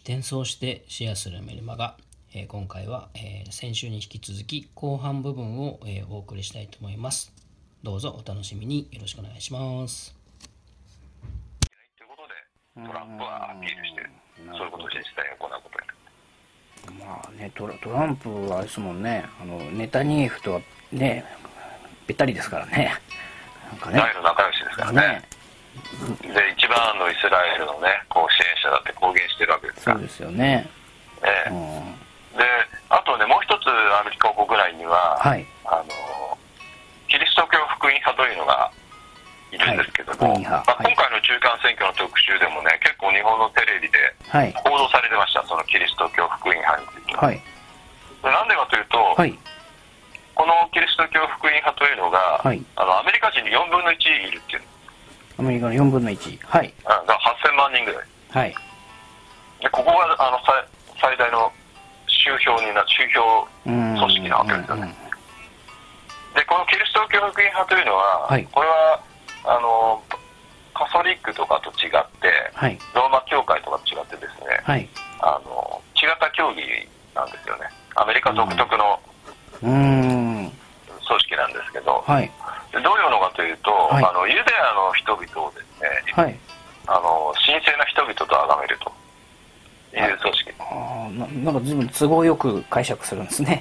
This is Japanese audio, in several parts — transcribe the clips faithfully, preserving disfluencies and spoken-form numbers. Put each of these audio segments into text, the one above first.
転送してシェアするメルマガ、えー、今回は、えー、先週に引き続き後半部分を、えー、お送りしたいと思います。どうぞお楽しみによろしくお願いします。 ということでトランプはアピールしている、そういうことを実際に行うことになる。 まあね、トラ、トランプはあれですもんね、あのネタニヤフとはねべったりですからね。なんかね、 大の仲良しですからね。ねで一番のイスラエルのねこう支援者だって公言してるわけですから。 そうですよね。 ええ、 うん、 であとねもう一つアメリカ国内には、はい、あのキリスト教福音派というのがいるんですけども、はい、まあ、今回の中間選挙の特集でもね結構日本のテレビで報道されてました、はい、そのキリスト教福音派については。はい、でなんでかというと、はい、このキリスト教福音派というのが、はい、あのアメリカ人によんぶんのいちいるっていう。 アメリカのよんぶんのいち、はい、 だからはっせんまんにんぐらい、はい、でここがあの最大の宗教にな宗教組織なわけですよね。でこのキリスト教福音派というのは、はい、これはあのカソリックとかと違って、はい、ローマ教会とかと違ってですね、はい、あの違った教義なんですよね。アメリカ独特の組織なんですけど、はい、でどういうのかというと、はい、あのユダヤの人々をですね、はい、あの神聖な人々と崇めるという組織。 あな, なんか随分都合よく解釈するんですね。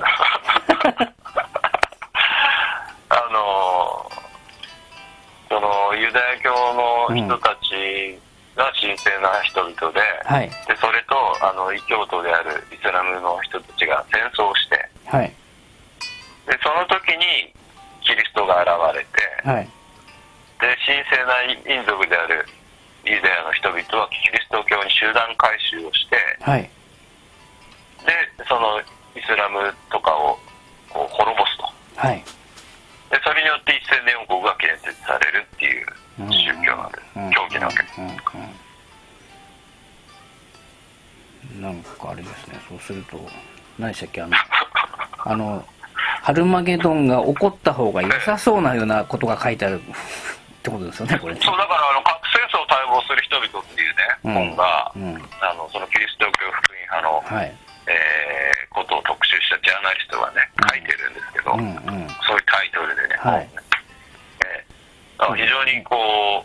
あのそのユダヤ教の人たちが神聖な人々で、うんはい、でそれとあの異教徒であるイスラムの人たちが戦争して、はい、でその時にキリストが現れて、はい、で神聖な民族であるユダヤの人々はキリスト教に集団改宗をして、はい、でそのイスラムとかをこう滅ぼすと、はい、でそれによって一千年王国が建設されるっていう宗教なんです、うん、教義なわけです、うんうん、なんかあれですね。そうすると何でしたっけ、あのあのハルマゲドンが起こった方が良さそうなようなことが書いてあるってことですよね、これね。 そうだからあの核戦争を待望する人々っていうね、うん、本が、うん、あのそのキリスト教福音派の、はい、えー、ことを特集したジャーナリストがね書いてるんですけど、うんうん、そういうタイトルでね、はい、えー、だから非常にこ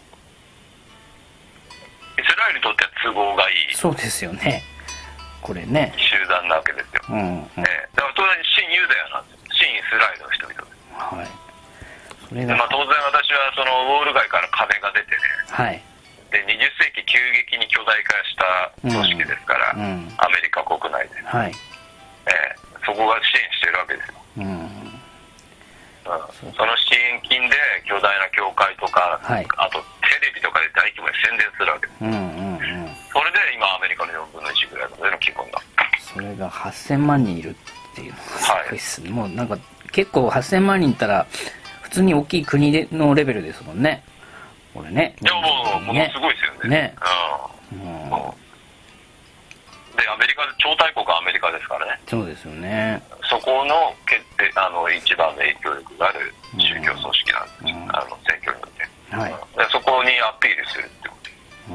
うイスラエルにとっては都合がいい、 そうですよね、これね、 集団なわけですよ、うんうん、えー、だから当然新ユダヤなんですよ、新イスラエルの人々です。はい、それがまあ、当然私はそのウォール街から壁が出てね、はい、でにじゅっせいき急激に巨大化した組織ですから、うんうん、アメリカ国内で、はい、えー、そこが支援してるわけですよ、うんうん、その支援金で巨大な教会とか、はい、あとテレビとかで大規模に宣伝するわけです、うんうんうん、それで今アメリカのよんぶんのいちぐらいの規模になった。 それがはっせんまんにんいるっていうのがすごいっすね、はい、もうなんか結構はっせんまんにんいったら普通に大きい国でのレベルですもんね、これね。 いやもう、ね、ものすごいですよね。ね、うんうん、でアメリカで超大国はアメリカですからね。 そうですよね。 そこの決定あの一番の影響力がある宗教組織なんです、うん、あの選挙によって、はい、でそこにアピールするってこと、うん、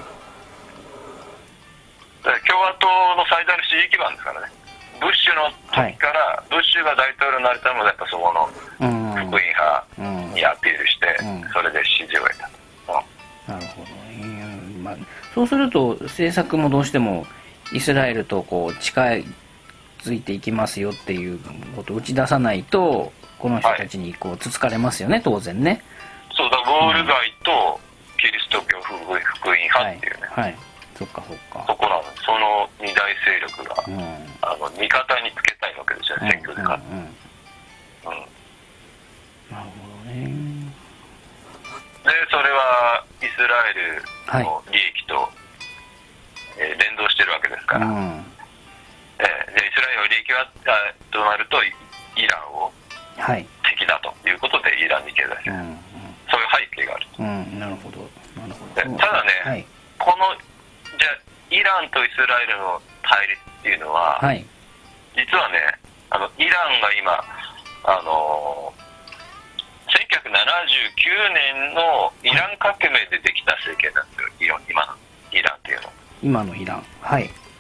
で共和党の最大の支持基盤ですからね。ブッシュの時から、はい、ブッシュが大統領になるためにやっぱそこの福音派にアピールして、うん、それで支持を得た、 うん、なるほど、えーまあ、そうすると政策もどうしてもイスラエルとこう近づいていきますよっていうことを打ち出さないとこの人たちにこうつつかれますよね、はい、当然ね。 そうだ、ウォール街とキリスト教福音派っていうね、はいはい、 そっかそっか、 そこなの。その二大勢力が、うん、あの味方につけたいわけですよ、選挙で勝って、うんうんうん、 なるほどね。 でそれはイスラエルの利益と、はい、えー、連動してるわけですから、うん、えー、でイスラエルの利益はとなるとイランを敵だということで、はい、イランに経済する、うんうん、そういう背景があると、うん、 なるほどなるほど。 ただね、はい、このじゃあイランとイスラエルの対立っていうのは、はい、実はね、あのイランが今あのせんきゅうひゃくななじゅうきゅうねんのイラン革命でできた政権なんですよ、今のイランっていうの。 今のイラン、はい。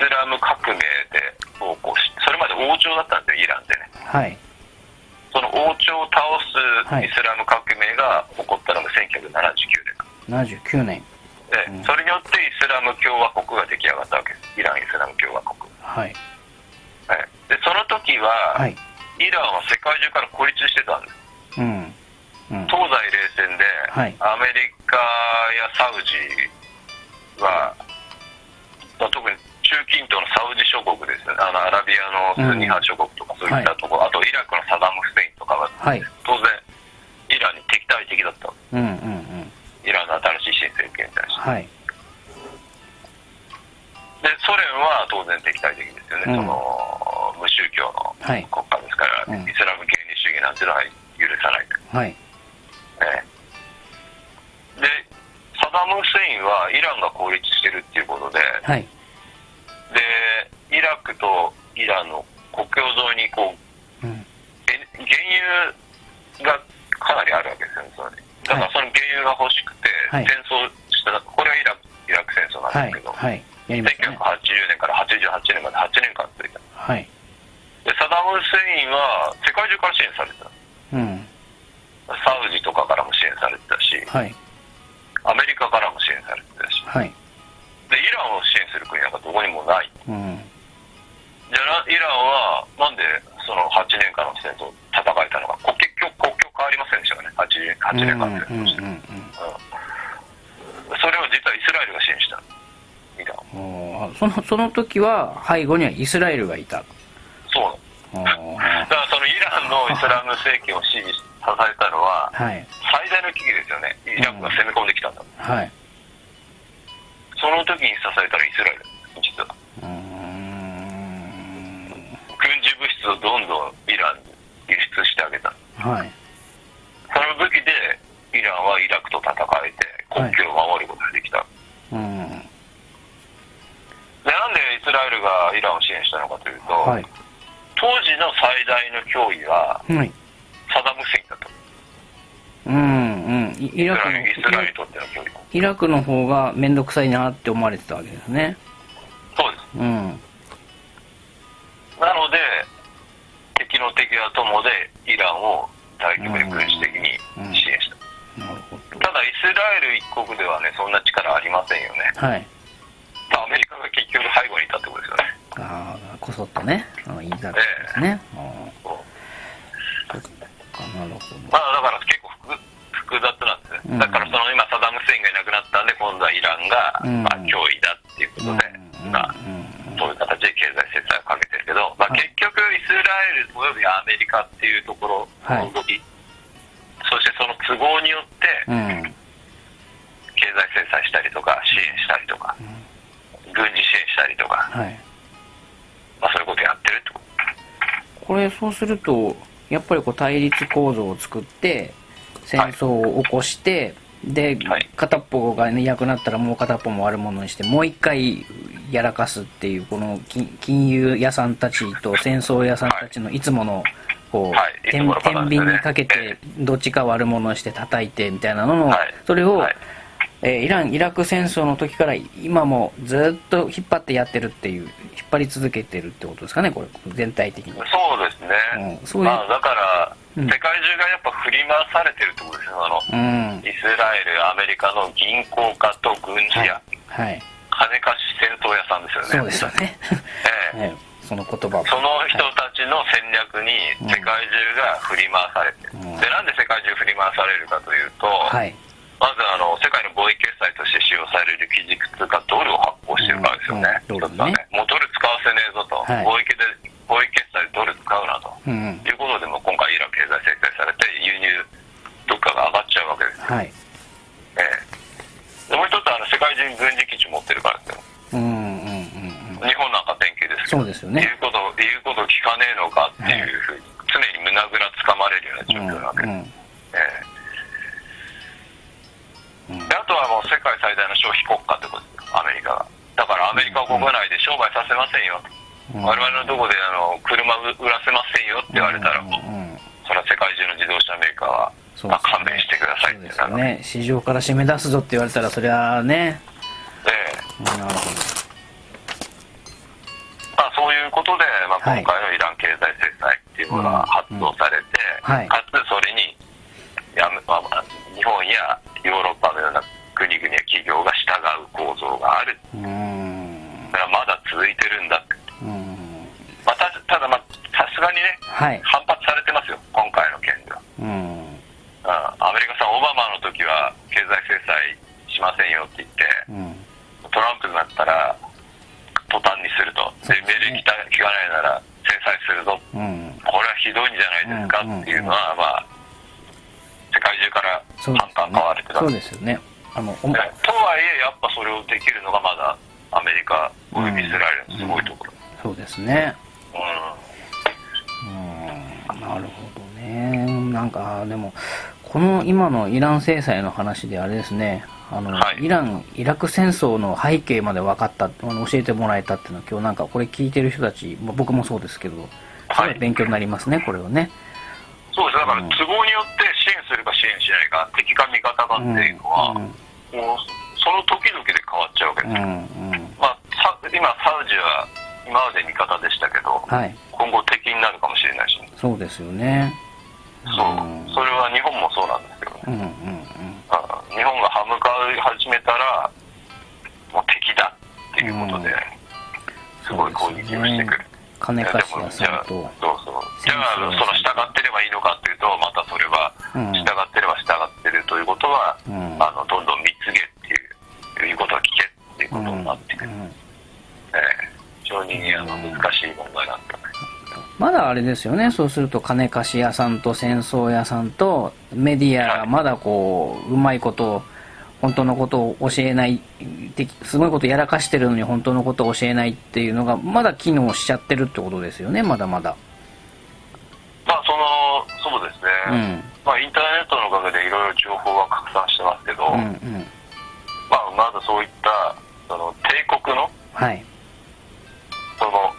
スラム革命で起こし、それまで王朝だったんですよ、イランってね。 はい。 その王朝を倒すイスラム革命が起こったのがせんきゅうひゃくななじゅうきゅうねん。 ななじゅうきゅうねん。 で、うん、それによってイスラム共和国が出来上がったわけです。イランイスラム共和国。 はい。 はい、でその時は、はい、イランは世界中から孤立してたんです。うんうん、東西冷戦で、はい、アメリカやサウジは、まあ、特に中近東のサウジ諸国ですね、あのアラビアのスンニ派諸国とか、そういったところ、はい、あとイラクのサダム・フセインとかは、はい、当然イランに敵対的だった、うんうんうん、イランの新しい新政権に対して、はい、でソ連は当然敵対的ですよね、うん、その無宗教の国家ですから、はい、イスラム原理主義なんていうのは許さないと、はい、ね、でサダム・フセインはイランが孤立してるっていうことで、はい、でイラクとイランの国境沿いにこう、うん、原油がかなりあるわけですよね。それだからその原油が欲しくて戦争した、はい、これはイラク、イラク戦争なんですけど、はいはい、せんきゅうひゃくはちじゅうねんからはちじゅうはちねんまではちねんかん続いた、はい、でサダム・フセインは世界中から支援されてた、うん、サウジとかからも支援されてたし、はい、アメリカからも支援されてたし、はい、でイランを支援する国なんかどこにもない、うん、じゃあイランはなんでそのはちねんかんの戦争戦えたのか、国境国境変わりませんでしたかね、はちねんかんの戦争して、それを実はイスラエルが支援したイラン。 そのその時は背後にはイスラエルがいた。 そうだからそのイランのイスラム政権を支持支えたのは、はい、最大の危機ですよね。イラクが攻め込んできたんだ、うん、はい、その時に支えたらイスラエル、実はうーん軍事物質をどんどんイランに輸出してあげた、はい、その武器でイランはイラクと戦えて国境を守ることができた、はい、うん、でなんでイスラエルがイランを支援したのかというと、はい、当時の最大の脅威は、はい、サダム・フセインだと。うんうん、イラクのイスラエルにとっての脅威、 イラクの方が面倒くさいなって思われてたわけですね。 そうです、うん、なので敵の敵は友でイランを大規模に軍事的に支援した、うんうん、なるほど。ただイスラエル一国ではねそんな力ありませんよね。はい。アメリカが結局背後にいたってことですよね。 ああ、こそっとね、言いたいですね。えー、あなるほど。 まあだから結構複雑なんですね、うん、だからその今サダム・フセインがいなくなったんで今度はイランが、うん、まあ、脅威だっていうことで、うん、まあ、そういう形で経済制裁をかけてるけど、まあ、結局イスラエルおよびアメリカっていうところの動き、はい、そしてその都合によって、うん、経済制裁したりとか支援したりとか、うん、軍事支援したりとか、はい、まあ、そういうことやってるってこと。 これそうするとやっぱりこう対立構造を作って戦争を起こして、はい、で、はい、片っぽがいなくなったらもう片っぽも悪者にしてもう一回やらかすっていうこの金融屋さんたちと戦争屋さんたちのいつものこう、はい、天秤にかけてどっちか悪者にして叩いてみたいなのの、はい、それを、はい、えー、イラン・イラク戦争の時から今もずっと引っ張ってやってるっていう引っ張り続けてるってことですかね、これ全体的に。 そうですね、うん、そういう、まあ、だから、うん、世界中がやっぱ振り回されてるってことですよ。あの、うん、イスラエル、アメリカの銀行家と軍事屋、はいはい、金貸し戦争屋さんですよね。 そうですよね、ええ、その言葉その人たちの戦略に世界中が振り回されてる、うん、でなんで世界中振り回されるかというと、はい、まずあの世界の貿易決済として使用される基軸通貨ドルを発行してるからですよね。うんうん、一つはね、もうドル使わせねえぞと、はい、貿易で貿易決済でドル使うなと、うん、いうことでも今回イラン経済制裁されて輸入物価が上がっちゃうわけですよ。はい、ええ、でもう一つはあの世界中に軍事基地持ってるからですよ。うんうんうんうん、日本なんか典型ですけど、 そうですよね。 言うこと言うこと聞かねえのかっていうふうに、はい、常に胸ぐらつかまれるような状況なわけです。うんうん、ええ、であとはもう世界最大の消費国家ってことですよ、アメリカが。だからアメリカ国内で商売させませんよ、うん、我々のとこであの車売らせませんよって言われたら、もう、うんうん、それは世界中の自動車メーカーは、まあ、勘弁してくださいってなるわけです。 市場から締め出すぞって言われたらそれはね、 ええ、なるほど。 ことで、まあ、今回のイラン経済制裁っていうものが発動されて、 はい、 かつそれにや、まあ、日本やヨーロッパのような国々や企業が従う構造がある。うん、だからまだ続いてるんだって。うん、まあ、た, ただ、まあ、さすがにね、はい、反発されてますよ、今回の件では。うん、あアメリカさん、オバマの時は経済制裁しませんよって言って、うん、トランプになったら途端にすると、で、命令聞かないなら制裁するぞ、うん、これはひどいんじゃないですかっていうのは、まあ、世界中から反感買われてた。 そうですよね。あのとはいえ、やっぱそれをできるのがまだアメリカおよびイスラエルのすごいところ、 うんうん、そうですね。うん、うん、なるほどね。なんかでもこの今のイラン制裁の話であれですね、あの、はい、イラン・イラク戦争の背景まで分かった、あの教えてもらえたっていうのは、今日なんかこれ聞いてる人たち、僕もそうですけど、すごい勉強になりますね、はい、これをね。 そうです。だから都合によって支援するか支援しないか、敵か味方かっていうのは、うんうん、もうその時々で変わっちゃうわけですよ。うんうん、まあ、今サウジは今まで味方でしたけど、はい、今後敵になるかもしれないし、ね、 そうですよね。 そう、うん、それは日本もそうなんですけどね、うんうんうん、日本が歯向かい始めたらもう敵だっていうことで、うん、すごい攻撃をしてくる。 金貸し屋さんと、 そうそう、じゃあその従ってればいいのかっていうと、またそれは従ってれば従ってるということは、うん、あのどんどん見つげっていう言うことを聞けっていうことになってくる、うんうん、えー、非常にあの難しい問題なんだね。 まだあれですよね。そうすると金貸し屋さんと戦争屋さんとメディアがまだこううまいこと本当のことを教えない、すごいことやらかしてるのに本当のことを教えないっていうのがまだ機能しちゃってるってことですよね。まだまだ。 まあそのそうですね、うん、まあインターネットのおかげでいろいろ情報は拡散してますけど、うんうん、まあまだそういったその帝国の、はい、その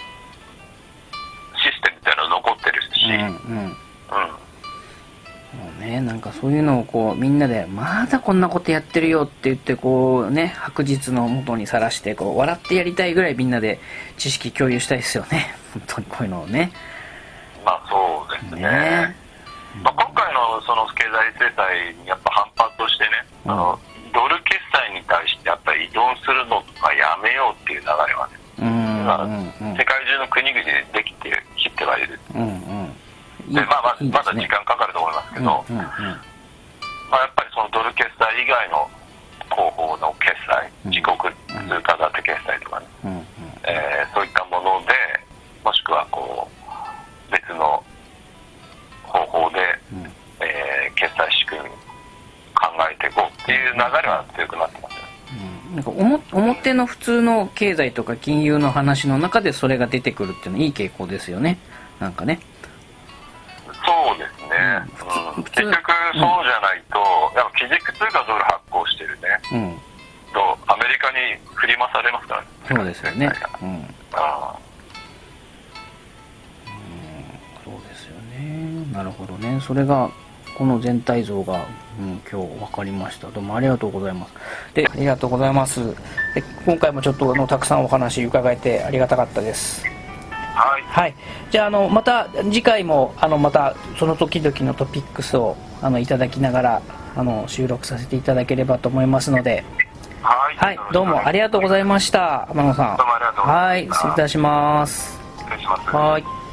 システムっていうのは残ってるし、うんうんうんもうね、なんかそういうのをこうみんなでまだこんなことやってるよって言ってこうね白日の元にさらしてこう笑ってやりたいぐらいみんなで知識共有したいですよね。本当にこういうのをね。 まあそうですね。ね、まあ、今回のその経済制裁にやっぱ反発としてね、うん、あのドル決済に対してやっぱり依存するのはやめようっていう流れはね、うんうんうん、世界中の国々でできてきてはいる。うんうんでまあ、まだ時間かかると思いますけど、うんうんうんまあ、やっぱりそのドル決済以外の方法の決済、自国通貨建て決済とかね、うんうんえー、そういったものでもしくはこう別の方法で、うんえー、決済仕組み考えていこうっていう流れは強くなってますよね。 うん、なんかおも表の普通の経済とか金融の話の中でそれが出てくるっていうのはいい傾向ですよね。なんかね。 そうですね、うん、結局そうじゃないと、うん、やっぱ基軸通貨ドル発行してるね、うん、とアメリカに振り回されますからね。 そうですよね、うん、あうん、そうですよね。なるほどね。それがこの全体像が、うん、今日分かりました。どうもありがとうございます。でありがとうございます。で今回もちょっとあのたくさんお話伺えてありがたかったです。 はい、 はい、じゃあ、あのまた次回もあのまたその時々のトピックスをあのいただきながらあの収録させていただければと思いますので、 はい、 はい、どうもありがとうございました。天野さん。 どうもありがとうございました。 はい、失礼いたします。 失礼します。 はい。